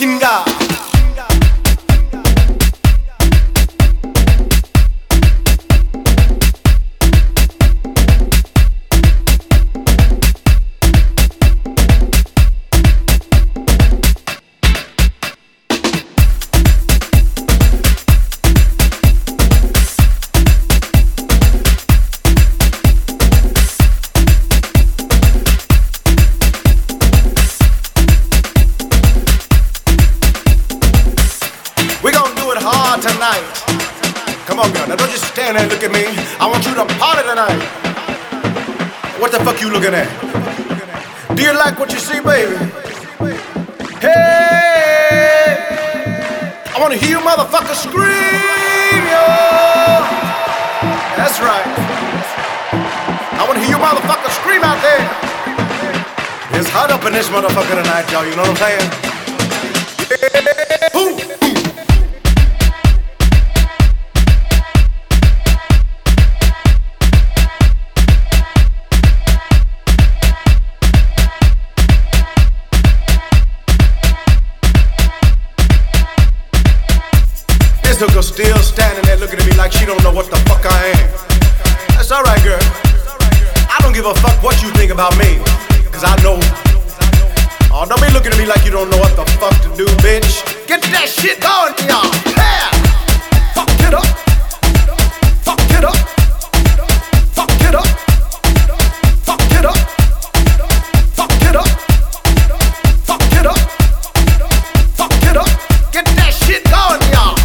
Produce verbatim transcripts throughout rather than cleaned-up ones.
Kinga. Tonight. Come on, girl. Now don't just stand there and look at me. I want you to party tonight. What the fuck you looking at? Do you like what you see, baby? Hey! I want to hear you motherfuckers scream, yo! That's right. I want to hear you motherfuckers scream out there. It's hot up in this motherfucker tonight, y'all. You know what I'm saying? Yeah. Ooh. This hooker still standing there looking at me like she don't know what the fuck I am. That's alright, girl. I don't give a fuck what you think about me, cause I know. Oh, don't be looking at me like you don't know what the fuck to do, bitch. Get that shit going, y'all. Yeah. Fuck it up. Fuck it up. Fuck it up. Fuck it up. Fuck it up. Fuck it up. Fuck it up. Get that shit going, y'all.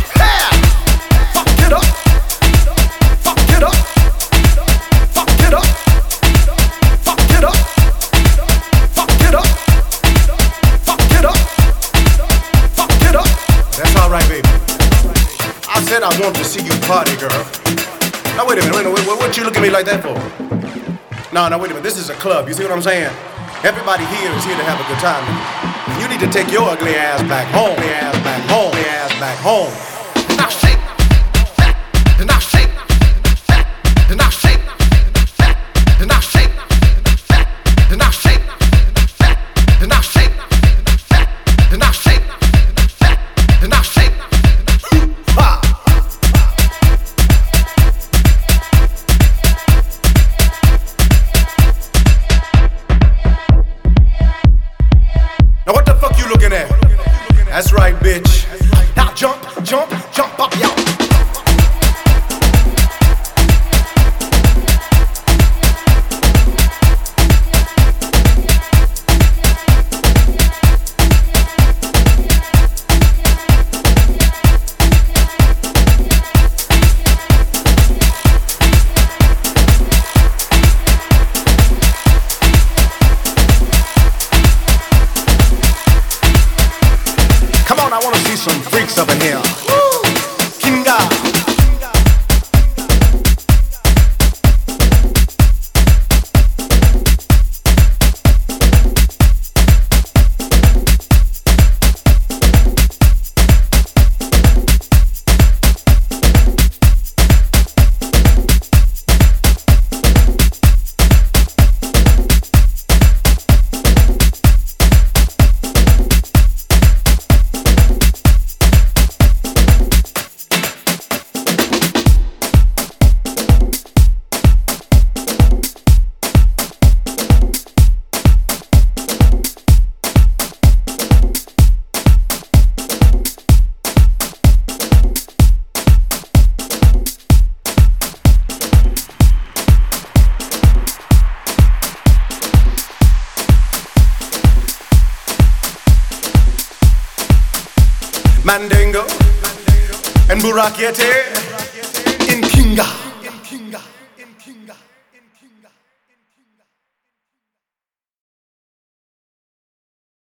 I said I want to see you party, girl. Now wait a minute, wait a minute, what, what you looking at me like that for? No, no, wait a minute, this is a club, you see what I'm saying? Everybody here is here to have a good time. You need to take your ugly ass back home, ugly ass back home, ugly ass back home. Now shake, now shake, now shake, now shake, now shake, now shake, now shake, now shake. Now what the fuck you looking at? That's right, bitch. Now jump, jump, jump up, y'all. I wanna see some freaks up in here. Woo! Kinga. Mandingo and Burakiete in Kinga.